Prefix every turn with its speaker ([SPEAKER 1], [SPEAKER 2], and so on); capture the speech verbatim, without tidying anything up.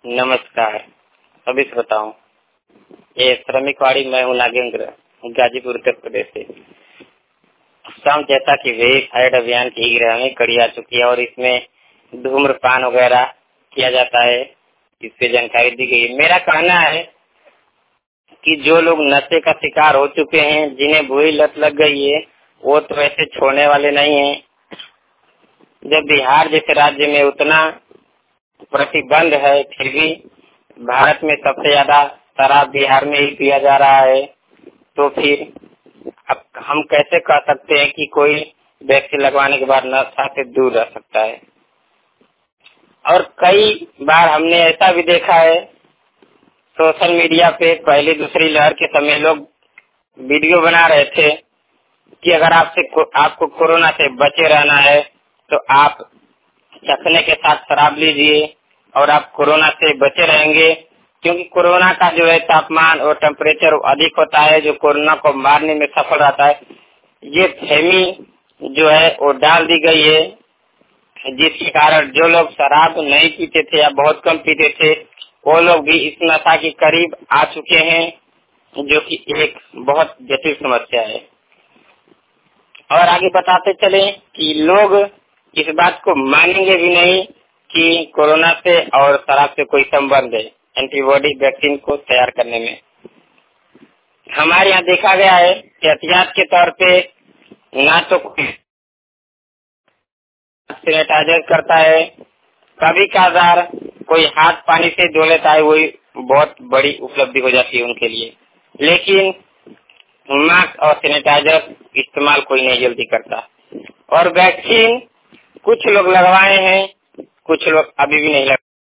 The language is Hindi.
[SPEAKER 1] नमस्कार। अभी से बताऊं, ये श्रमिकवाड़ी मैं हूँ नागेंद्र, गाजीपुर उत्तर प्रदेश से। शाम जैसा कि वेरीफाइड अभियान की गिरफ्तारी कड़ी आ चुकी है और इसमें धूम्रपान वगैरह किया जाता है, इस पे जानकारी दी गई। मेरा कहना है कि जो लोग नशे का शिकार हो चुके हैं, जिन्हें बुरी लत लग गई है, वो तो ऐसे छोड़ने वाले नहीं हैं। जब बिहार जैसे राज्य में उतना प्रतिबंध है, फिर भी भारत में सबसे ज्यादा शराब बिहार में ही पिया जा रहा है, तो फिर अब हम कैसे कह सकते हैं कि कोई वैक्सीन लगवाने के बाद नशा से दूर रह सकता है। और कई बार हमने ऐसा भी देखा है सोशल मीडिया पे, पहली दूसरी लहर के समय लोग वीडियो बना रहे थे कि अगर आपसे आपको कोरोना से बचे रहना है तो आप चखने के साथ शराब लीजिए और आप कोरोना से बचे रहेंगे, क्योंकि कोरोना का जो है तापमान और टेम्परेचर अधिक होता है, जो कोरोना को मारने में सफल रहता है। ये फहमी जो है वो डाल दी गई है, जिसके कारण जो लोग शराब नहीं पीते थे या बहुत कम पीते थे, वो लोग भी इस नशा के करीब आ चुके हैं, जो कि एक बहुत जटिल समस्या है। और आगे बताते चले कि लोग इस बात को मानेंगे भी नहीं कि कोरोना से और शराब से कोई संबंध है एंटीबॉडी वैक्सीन को तैयार करने में। हमारे यहाँ देखा गया है कि एहतियात के तौर पे ना तो कोई सैनिटाइजर करता है, कभी कभार कोई हाथ पानी से धो लेता है, वही बहुत बड़ी उपलब्धि हो जाती है उनके लिए। लेकिन मास्क और सैनिटाइजर इस्तेमाल कोई नहीं जल्दी करता। और वैक्सीन कुछ लोग लगवाए हैं, कुछ लोग अभी भी नहीं लग